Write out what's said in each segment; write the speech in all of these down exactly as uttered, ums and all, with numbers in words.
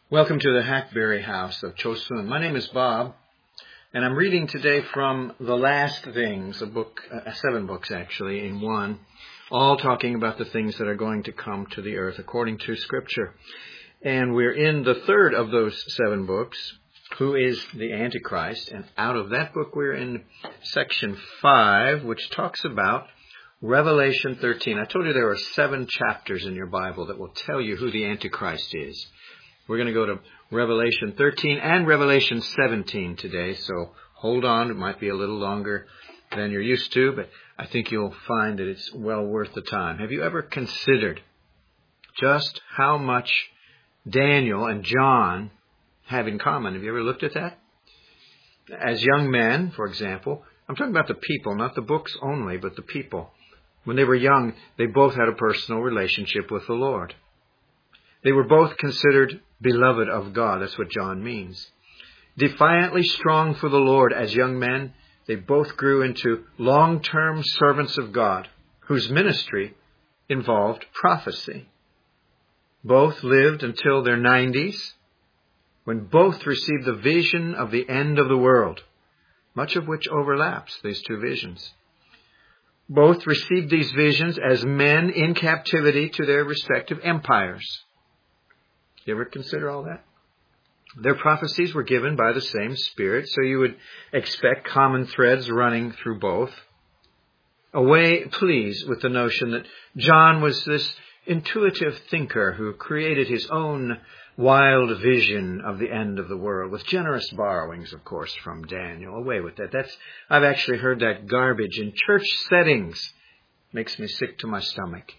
Welcome to the Hackberry House of Chosun. My name is Bob, and I'm reading today from The Last Things, a book, uh, seven books actually, in one, all talking about the things that are going to come to the earth according to Scripture. And we're in the third of those seven books, who is the Antichrist, and out of that book we're in section five, which talks about Revelation thirteen. I told you there are seven chapters in your Bible that will tell you who the Antichrist is. We're going to go to Revelation thirteen and Revelation seventeen today, so hold on. It might be a little longer than you're used to, but I think you'll find that it's well worth the time. Have you ever considered just how much Daniel and John have in common? Have you ever looked at that? As young men, for example, I'm talking about the people, not the books only, but the people. When they were young, they both had a personal relationship with the Lord. They were both considered beloved of God. That's what John means. Defiantly strong for the Lord as young men, they both grew into long-term servants of God, whose ministry involved prophecy. Both lived until their nineties, when both received the vision of the end of the world, much of which overlaps these two visions. Both received these visions as men in captivity to their respective empires. You ever consider all that? Their prophecies were given by the same Spirit, so you would expect common threads running through both. Away, please, with the notion that John was this intuitive thinker who created his own wild vision of the end of the world, with generous borrowings, of course, from Daniel. Away with that. That's I've actually heard that garbage in church settings. Makes me sick to my stomach.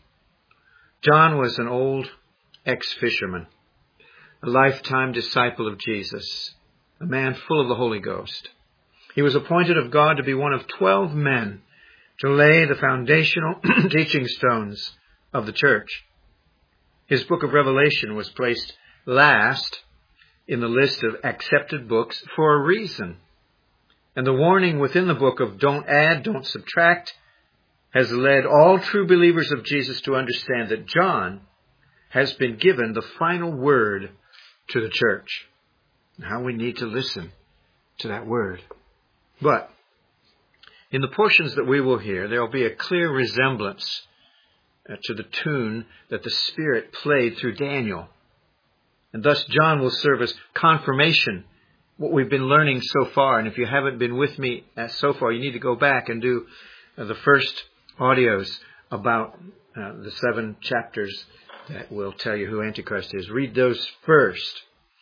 John was an old ex-fisherman, a lifetime disciple of Jesus, a man full of the Holy Ghost. He was appointed of God to be one of twelve men to lay the foundational teaching stones of the church. His book of Revelation was placed last in the list of accepted books for a reason. And the warning within the book of don't add, don't subtract, has led all true believers of Jesus to understand that John has been given the final word to the church. How we need to listen to that word. But in the portions that we will hear, there will be a clear resemblance uh, to the tune that the Spirit played through Daniel. And thus John will serve as confirmation, what we've been learning so far. And if you haven't been with me uh, so far, you need to go back and do uh, the first audios about uh, the seven chapters that will tell you who Antichrist is. Read those first.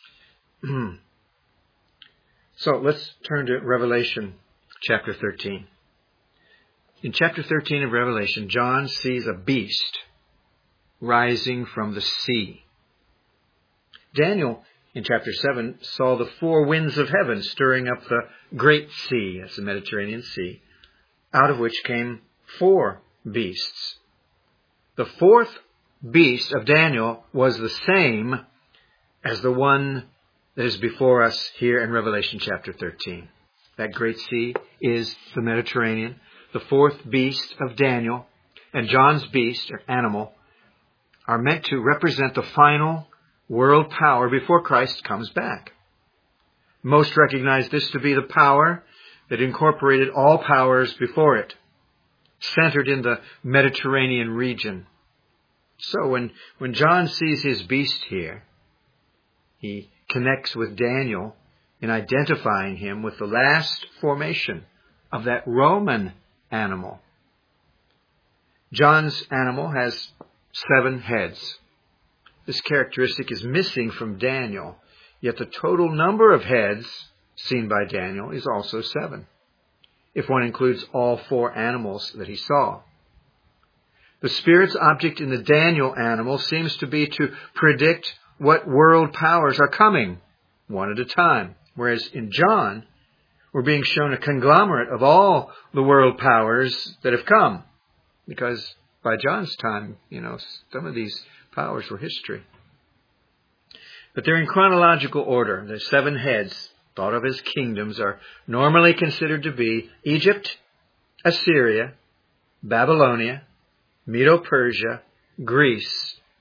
So let's turn to Revelation chapter thirteen. In chapter thirteen of Revelation, John sees a beast rising from the sea. Daniel, in chapter seven, saw the four winds of heaven stirring up the great sea, that's the Mediterranean Sea, out of which came four beasts. The fourth beast of Daniel was the same as the one that is before us here in Revelation chapter thirteen. That great sea is the Mediterranean. The fourth beast of Daniel and John's beast, or animal, are meant to represent the final world power before Christ comes back. Most recognize this to be the power that incorporated all powers before it, centered in the Mediterranean region. So when, when John sees his beast here, he connects with Daniel in identifying him with the last formation of that Roman animal. John's animal has seven heads. This characteristic is missing from Daniel, yet the total number of heads seen by Daniel is also seven, if one includes all four animals that he saw. The Spirit's object in the Daniel animal seems to be to predict what world powers are coming, one at a time. Whereas in John, we're being shown a conglomerate of all the world powers that have come. Because by John's time, you know, some of these powers were history. But they're in chronological order. The seven heads, thought of as kingdoms, are normally considered to be Egypt, Assyria, Babylonia, Medo-Persia, Greece,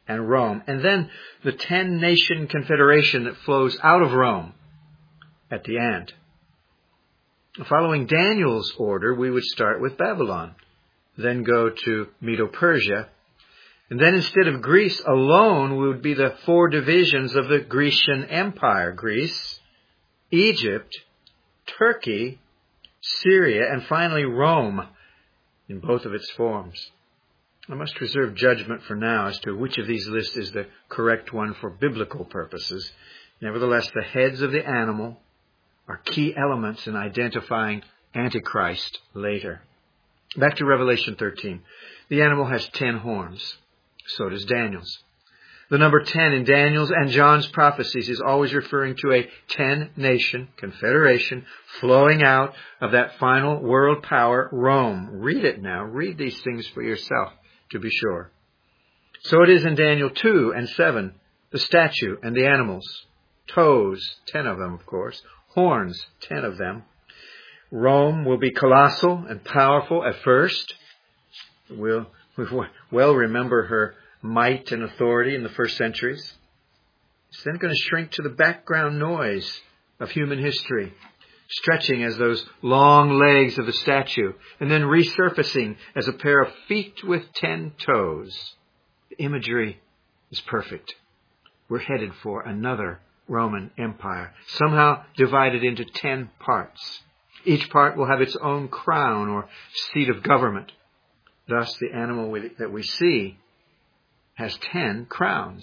and Rome, and then the ten-nation confederation that flows out of Rome at the end. Following Daniel's order, we would start with Babylon, then go to Medo-Persia, and then instead of Greece alone, we would be the four divisions of the Grecian Empire: Greece, Egypt, Turkey, Syria, and finally Rome in both of its forms. I must reserve judgment for now as to which of these lists is the correct one for biblical purposes. Nevertheless, the heads of the animal are key elements in identifying Antichrist later. Back to Revelation thirteen. The animal has ten horns. So does Daniel's. The number ten in Daniel's and John's prophecies is always referring to a ten-nation confederation flowing out of that final world power, Rome. Read it now. Read these things for yourself, to be sure. So it is in Daniel two and seven, the statue and the animals. Toes, ten of them, of course. Horns, ten of them. Rome will be colossal and powerful at first. We'll, we well remember her might and authority in the first centuries. It's then going to shrink to the background noise of human history, stretching as those long legs of the statue, and then resurfacing as a pair of feet with ten toes. The imagery is perfect. We're headed for another Roman Empire, somehow divided into ten parts. Each part will have its own crown or seat of government. Thus, the animal that we see has ten crowns.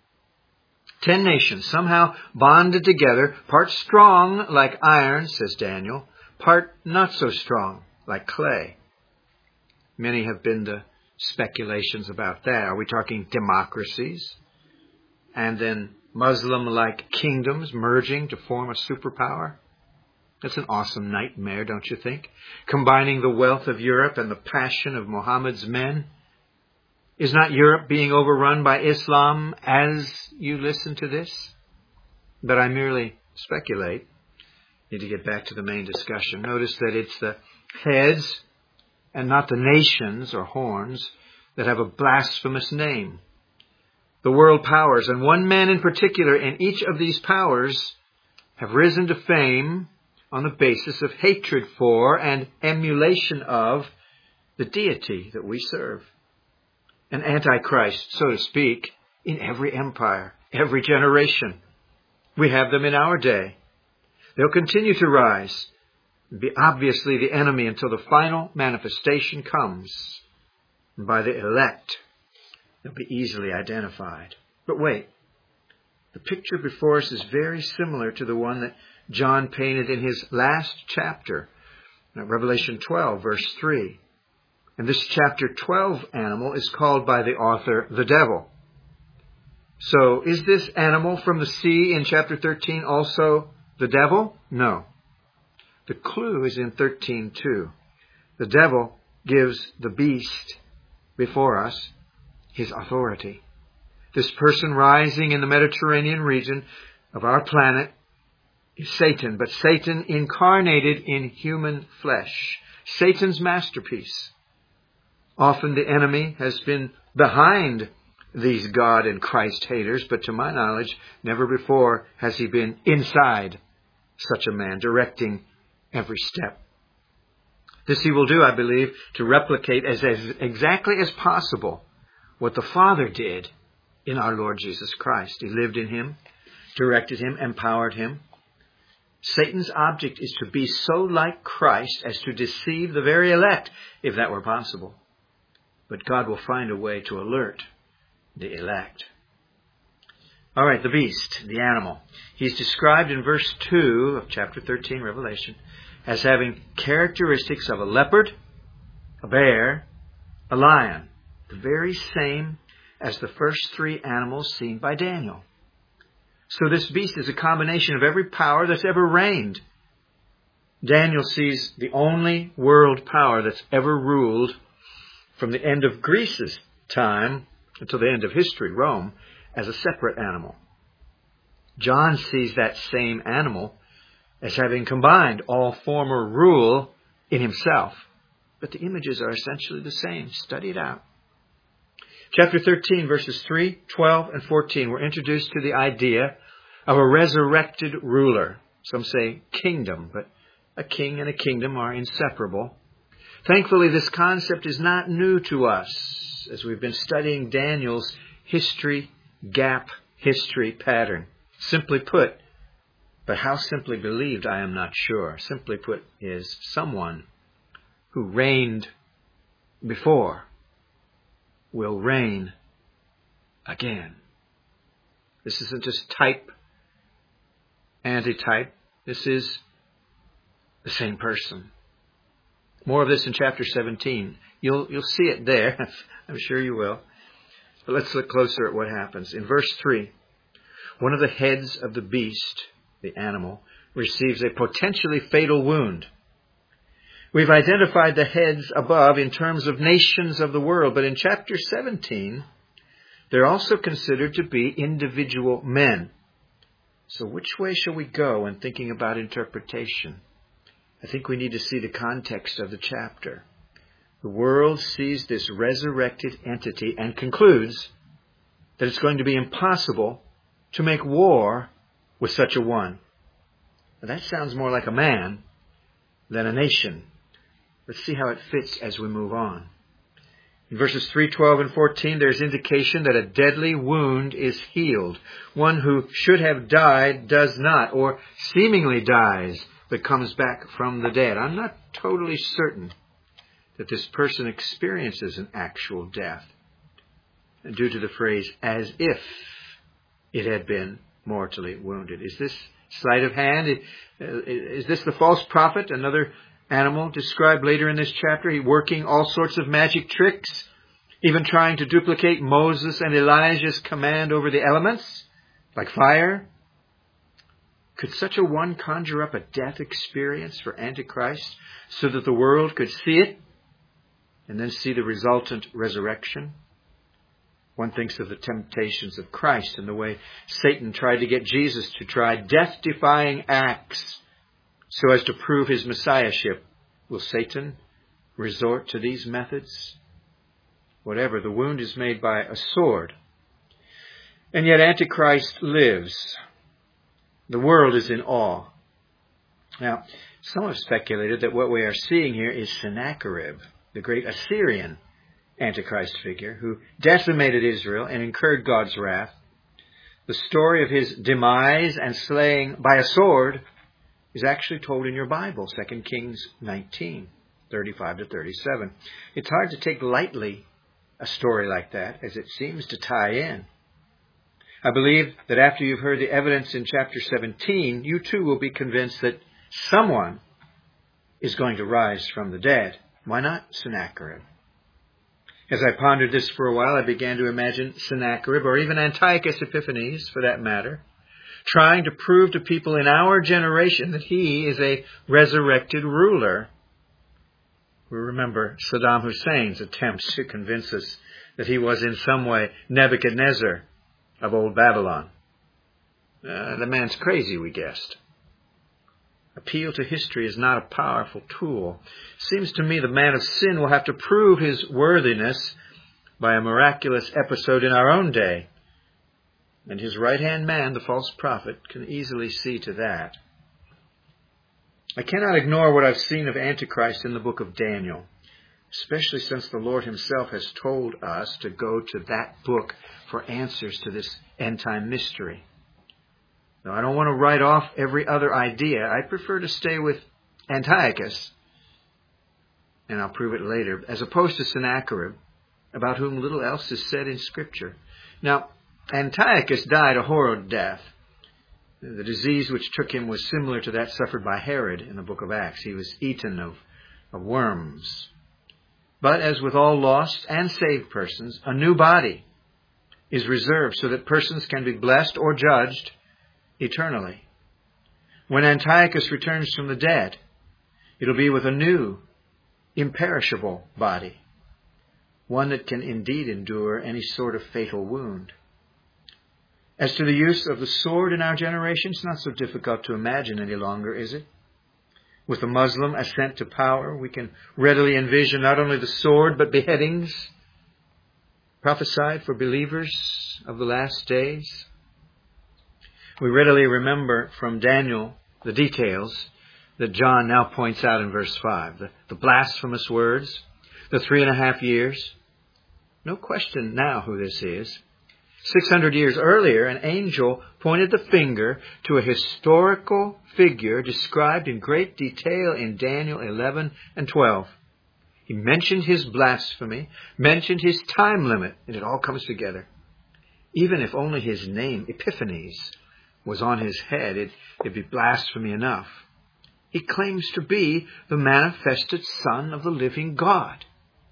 Ten nations, somehow bonded together, part strong like iron, says Daniel, part not so strong like clay. Many have been the speculations about that. Are we talking democracies? And then Muslim-like kingdoms merging to form a superpower? That's an awesome nightmare, don't you think? Combining the wealth of Europe and the passion of Muhammad's men. Is not Europe being overrun by Islam as you listen to this? But I merely speculate. Need to get back to the main discussion. Notice that it's the heads and not the nations or horns that have a blasphemous name. The world powers, and one man in particular in each of these powers, have risen to fame on the basis of hatred for and emulation of the deity that we serve. An antichrist, so to speak, in every empire, every generation. We have them in our day. They'll continue to rise and be obviously the enemy until the final manifestation comes. And by the elect, they'll be easily identified. But wait, the picture before us is very similar to the one that John painted in his last chapter, Revelation twelve, verse three. And this chapter twelve animal is called by the author the devil. So is this animal from the sea in chapter thirteen also the devil? No. The clue is in thirteen two. The devil gives the beast before us his authority. This person rising in the Mediterranean region of our planet is Satan, but Satan incarnated in human flesh. Satan's masterpiece. Often the enemy has been behind these God and Christ haters, but to my knowledge, never before has he been inside such a man, directing every step. This he will do, I believe, to replicate as, as exactly as possible what the Father did in our Lord Jesus Christ. He lived in him, directed him, empowered him. Satan's object is to be so like Christ as to deceive the very elect, if that were possible. But God will find a way to alert the elect. All right, the beast, the animal. He's described in verse two of chapter thirteen, Revelation, as having characteristics of a leopard, a bear, a lion. The very same as the first three animals seen by Daniel. So this beast is a combination of every power that's ever reigned. Daniel sees the only world power that's ever ruled from the end of Greece's time until the end of history, Rome, as a separate animal. John sees that same animal as having combined all former rule in himself. But the images are essentially the same. Study it out. Chapter thirteen, verses three, twelve, and fourteen, we're introduced to the idea of a resurrected ruler. Some say kingdom, but a king and a kingdom are inseparable. Thankfully, this concept is not new to us, as we've been studying Daniel's history gap history pattern. Simply put, but how simply believed, I am not sure. Simply put, is someone who reigned before will reign again. This isn't just type, antitype. This is the same person. More of this in chapter seventeen. You'll you'll see it there. I'm sure you will. But let's look closer at what happens. In verse three, one of the heads of the beast, the animal, receives a potentially fatal wound. We've identified the heads above in terms of nations of the world, but in chapter seventeen, they're also considered to be individual men. So which way shall we go when thinking about interpretation? I think we need to see the context of the chapter. The world sees this resurrected entity and concludes that it's going to be impossible to make war with such a one. Now, that sounds more like a man than a nation. Let's see how it fits as we move on. In verses three, twelve, and fourteen, there's indication that a deadly wound is healed. One who should have died does not, or seemingly dies, but comes back from the dead. I'm not totally certain that this person experiences an actual death, due to the phrase, as if it had been mortally wounded. Is this sleight of hand? Is this the false prophet, another animal described later in this chapter? He working all sorts of magic tricks, even trying to duplicate Moses and Elijah's command over the elements, like fire. Could such a one conjure up a death experience for Antichrist so that the world could see it and then see the resultant resurrection? One thinks of the temptations of Christ and the way Satan tried to get Jesus to try death-defying acts so as to prove his messiahship. Will Satan resort to these methods? Whatever, the wound is made by a sword. And yet Antichrist lives. The world is in awe. Now, some have speculated that what we are seeing here is Sennacherib, the great Assyrian Antichrist figure who decimated Israel and incurred God's wrath. The story of his demise and slaying by a sword is actually told in your Bible, Second Kings nineteen, thirty-five to thirty-seven. It's hard to take lightly a story like that, as it seems to tie in. I believe that after you've heard the evidence in chapter seventeen, you too will be convinced that someone is going to rise from the dead. Why not Sennacherib? As I pondered this for a while, I began to imagine Sennacherib, or even Antiochus Epiphanes for that matter, trying to prove to people in our generation that he is a resurrected ruler. We remember Saddam Hussein's attempts to convince us that he was in some way Nebuchadnezzar of old Babylon. Uh, the man's crazy, we guessed. Appeal to history is not a powerful tool. Seems to me the man of sin will have to prove his worthiness by a miraculous episode in our own day. And his right-hand man, the false prophet, can easily see to that. I cannot ignore what I've seen of Antichrist in the book of Daniel, especially since the Lord himself has told us to go to that book for answers to this end-time mystery. Now, I don't want to write off every other idea. I prefer to stay with Antiochus, and I'll prove it later, as opposed to Sennacherib, about whom little else is said in Scripture. Now, Antiochus died a horrid death. The disease which took him was similar to that suffered by Herod in the book of Acts. He was eaten of, of worms. But as with all lost and saved persons, a new body is reserved so that persons can be blessed or judged eternally. When Antiochus returns from the dead, it'll be with a new, imperishable body, one that can indeed endure any sort of fatal wound. As to the use of the sword in our generation, it's not so difficult to imagine any longer, is it? With the Muslim ascent to power, we can readily envision not only the sword, but beheadings. prophesied for believers of the last days. We readily remember from Daniel the details that John now points out in verse five. The, the blasphemous words, the three and a half years. No question now who this is. Six hundred years earlier, an angel pointed the finger to a historical figure described in great detail in Daniel eleven and twelve. He mentioned his blasphemy, mentioned his time limit, and it all comes together. Even if only his name, Epiphanes, was on his head, it, it'd be blasphemy enough. He claims to be the manifested Son of the living God.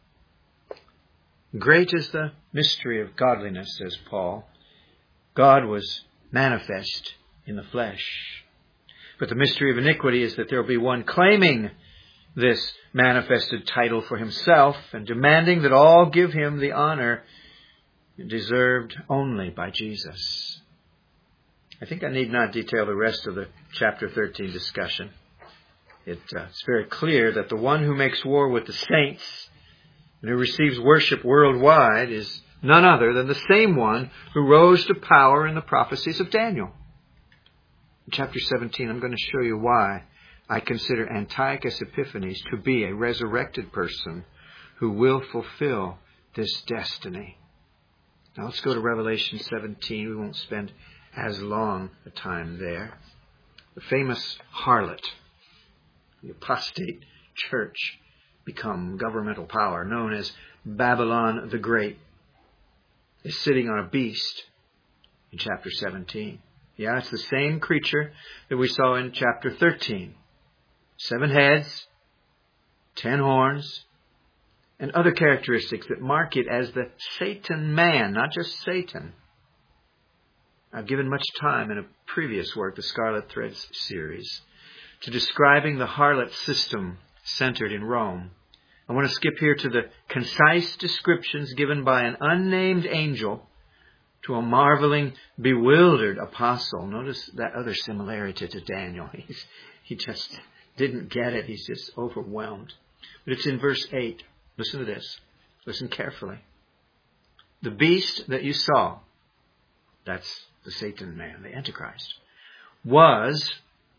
Great is the mystery of godliness, says Paul. God was manifest in the flesh. But the mystery of iniquity is that there will be one claiming this manifested title for himself and demanding that all give him the honor deserved only by Jesus. I think I need not detail the rest of the chapter thirteen discussion. It, uh, it's very clear that the one who makes war with the saints and who receives worship worldwide is none other than the same one who rose to power in the prophecies of Daniel. In chapter seventeen, I'm going to show you why I consider Antiochus Epiphanes to be a resurrected person who will fulfill this destiny. Now let's go to Revelation seventeen. We won't spend as long a time there. The famous harlot, the apostate church, become governmental power, known as Babylon the Great, is sitting on a beast in chapter seventeen. Yeah, it's the same creature that we saw in chapter thirteen. Seven heads, ten horns, and other characteristics that mark it as the Satan man, not just Satan. I've given much time in a previous work, the Scarlet Threads series, to describing the harlot system centered in Rome. I want to skip here to the concise descriptions given by an unnamed angel to a marveling, bewildered apostle. Notice that other similarity to Daniel. He's, he just didn't get it. He's just overwhelmed. But it's in verse eight. Listen to this. Listen carefully. The beast that you saw, that's the Satan man, the Antichrist, was,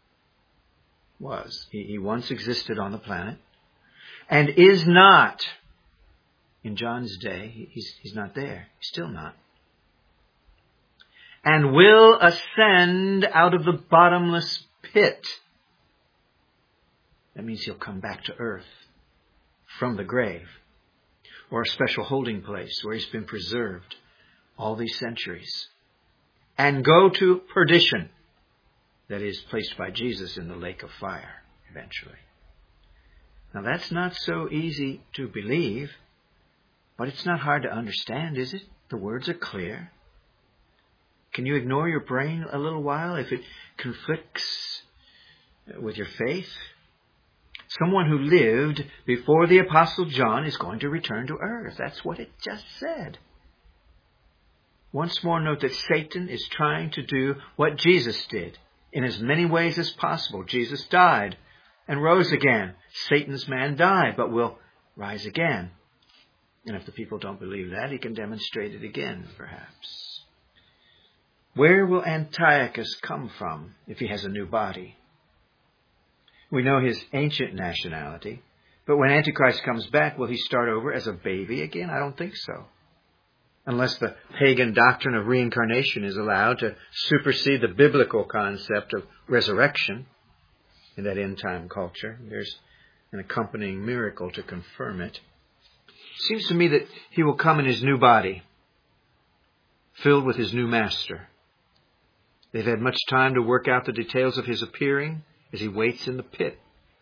was, he, he once existed on the planet, and is not, in John's day, he's, he's not there, he's still not, and will ascend out of the bottomless pit. That means he'll come back to earth from the grave, or a special holding place where he's been preserved all these centuries, and go to perdition, that is, placed by Jesus in the lake of fire eventually. Now that's not so easy to believe, but it's not hard to understand, is it? The words are clear. Can you ignore your brain a little while if it conflicts with your faith? Someone who lived before the Apostle John is going to return to earth. That's what it just said. Once more, note that Satan is trying to do what Jesus did in as many ways as possible. Jesus died and rose again. Satan's man died, but will rise again. And if the people don't believe that, he can demonstrate it again, perhaps. Where will Antiochus come from if he has a new body? We know his ancient nationality, but when Antichrist comes back, will he start over as a baby again? I don't think so. Unless the pagan doctrine of reincarnation is allowed to supersede the biblical concept of resurrection in that end-time culture. There's an accompanying miracle to confirm it. It seems to me that he will come in his new body, filled with his new master. They've had much time to work out the details of his appearing as he waits in the pit.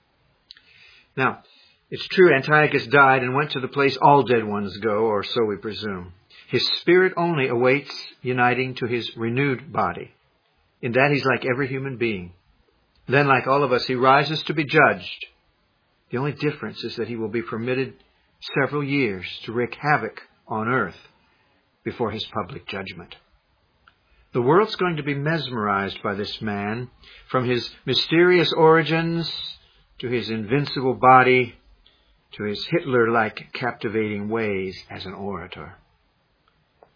Now, it's true Antiochus died and went to the place all dead ones go, or so we presume. His spirit only awaits uniting to his renewed body. In that he's like every human being. Then, like all of us, he rises to be judged. The only difference is that he will be permitted several years to wreak havoc on earth before his public judgment. The world's going to be mesmerized by this man, from his mysterious origins to his invincible body to his Hitler-like captivating ways as an orator.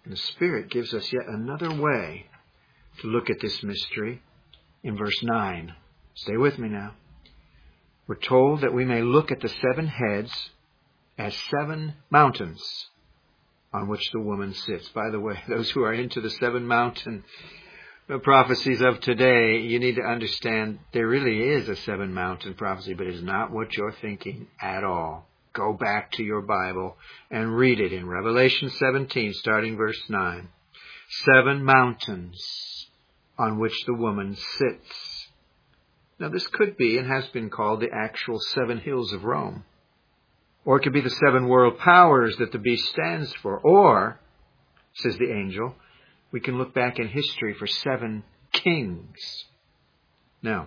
And the Spirit gives us yet another way to look at this mystery in verse nine. Stay with me now. We're told that we may look at the seven heads as seven mountains on which the woman sits. By the way, those who are into the seven mountain prophecies of today, you need to understand there really is a seven mountain prophecy, but it's not what you're thinking at all. Go back to your Bible and read it in Revelation seventeen, starting verse nine. Seven mountains on which the woman sits. Now this could be and has been called the actual seven hills of Rome. Or it could be the seven world powers that the beast stands for. Or, says the angel, we can look back in history for seven kings. Now,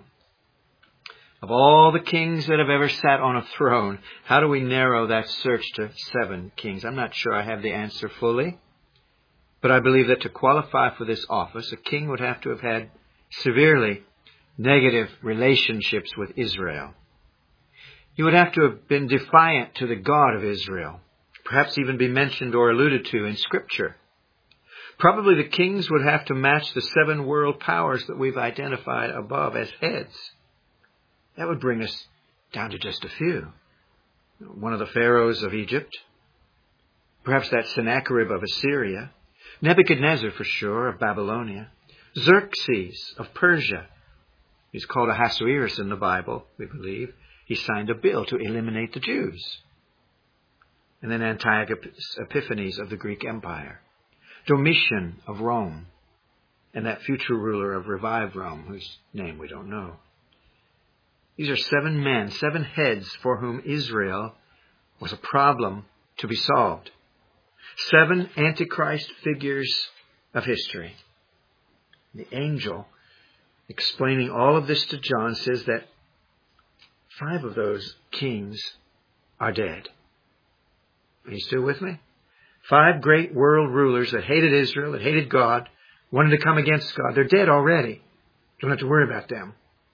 of all the kings that have ever sat on a throne, how do we narrow that search to seven kings? I'm not sure I have the answer fully. But I believe that to qualify for this office, a king would have to have had severely negative relationships with Israel. He would have to have been defiant to the God of Israel, perhaps even be mentioned or alluded to in Scripture. Probably the kings would have to match the seven world powers that we've identified above as heads. That would bring us down to just a few. One of the pharaohs of Egypt, perhaps that Sennacherib of Assyria, Nebuchadnezzar for sure of Babylonia, Xerxes of Persia. He's called Ahasuerus in the Bible, we believe. He signed a bill to eliminate the Jews. And then Antiochus Epiphanes of the Greek Empire, Domitian of Rome, and that future ruler of revived Rome, whose name we don't know. These are seven men, seven heads for whom Israel was a problem to be solved. Seven Antichrist figures of history. The angel, explaining all of this to John, says that five of those kings are dead. Are you still with me? Five great world rulers that hated Israel, that hated God, wanted to come against God. They're dead already. Don't have to worry about them.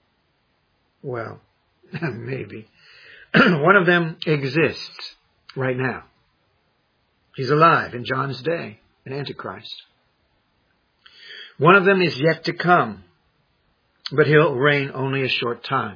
Well, maybe. One of them exists right now. He's alive in John's day, an Antichrist. One of them is yet to come, but he'll reign only a short time.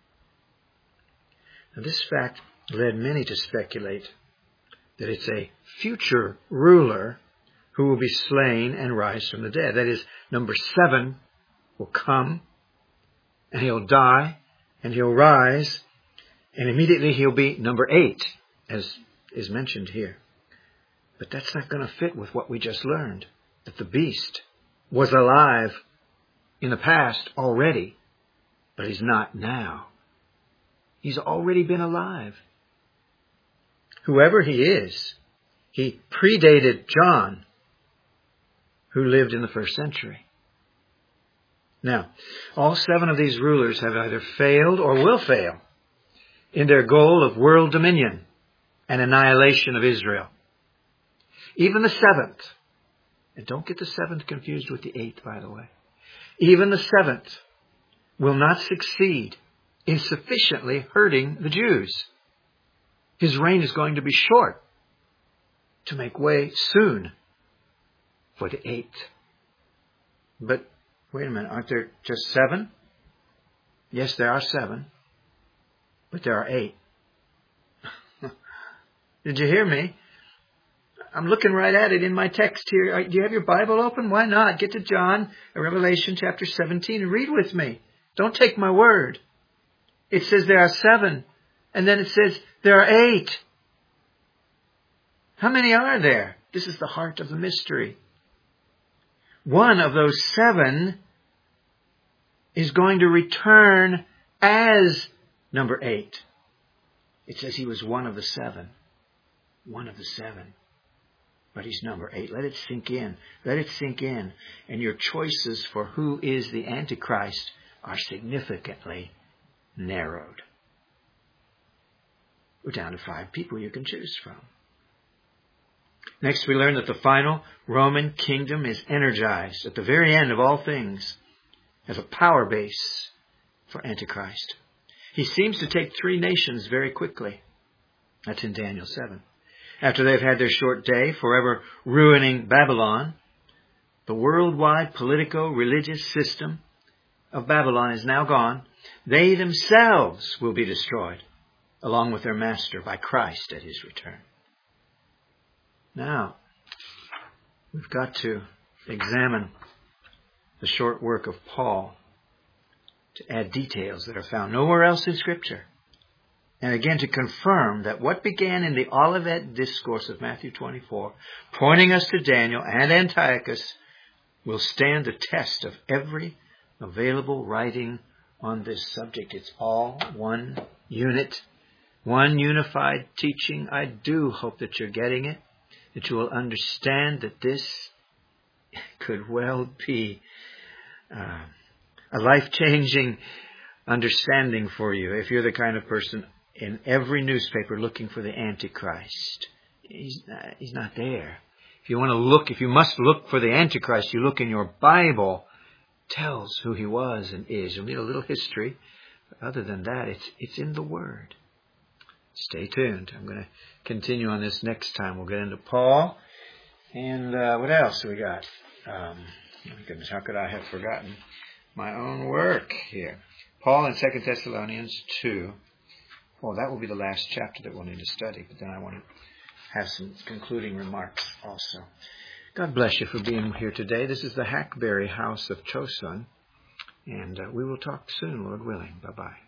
Now, this fact led many to speculate that it's a future ruler who will be slain and rise from the dead. That is, number seven will come, and he'll die, and he'll rise, and immediately he'll be number eight, as is mentioned here. But that's not going to fit with what we just learned, that the beast was alive in the past already, but he's not now. He's already been alive. Whoever he is, he predated John, who lived in the first century. Now, all seven of these rulers have either failed or will fail in their goal of world dominion and annihilation of Israel. Even the seventh, and don't get the seventh confused with the eighth, by the way. Even the seventh will not succeed in sufficiently hurting the Jews. His reign is going to be short to make way soon for the eighth. But wait a minute, aren't there just seven? Yes, there are seven, but there are eight. Did you hear me? I'm looking right at it in my text here. Do you have your Bible open? Why not? Get to John, Revelation chapter seventeen, and read with me. Don't take my word. It says there are seven, and then it says there are eight. How many are there? This is the heart of the mystery. One of those seven is going to return as number eight. It says he was one of the seven. One of the seven. But he's number eight. Let it sink in. Let it sink in. And your choices for who is the Antichrist are significantly narrowed. We're down to five people you can choose from. Next, we learn that the final Roman kingdom is energized at the very end of all things as a power base for Antichrist. He seems to take three nations very quickly. That's in Daniel seven. after they've had their short day, forever ruining Babylon. The worldwide politico-religious system of Babylon is now gone. They themselves will be destroyed, along with their master, by Christ at his return. Now, we've got to examine the short work of Paul to add details that are found nowhere else in Scripture. And again, to confirm that what began in the Olivet Discourse of Matthew twenty-four, pointing us to Daniel and Antiochus, will stand the test of every available writing on this subject. It's all one unit, one unified teaching. I do hope that you're getting it, that you will understand that this could well be uh, a life-changing understanding for you if you're the kind of person in every newspaper looking for the Antichrist. He's not, he's not there. If you want to look, if you must look for the Antichrist, you look in your Bible. It tells who he was and is. You'll need a little history. But other than that, it's it's in the Word. Stay tuned. I'm going to continue on this next time. We'll get into Paul. And uh, what else do we got? Um, oh my goodness, how could I have forgotten my own work here? Paul in Second Thessalonians two. Well, that will be the last chapter that we'll need to study. But then I want to have some concluding remarks also. God bless you for being here today. This is the Hackberry House of Chosun. And uh, we will talk soon, Lord willing. Bye-bye.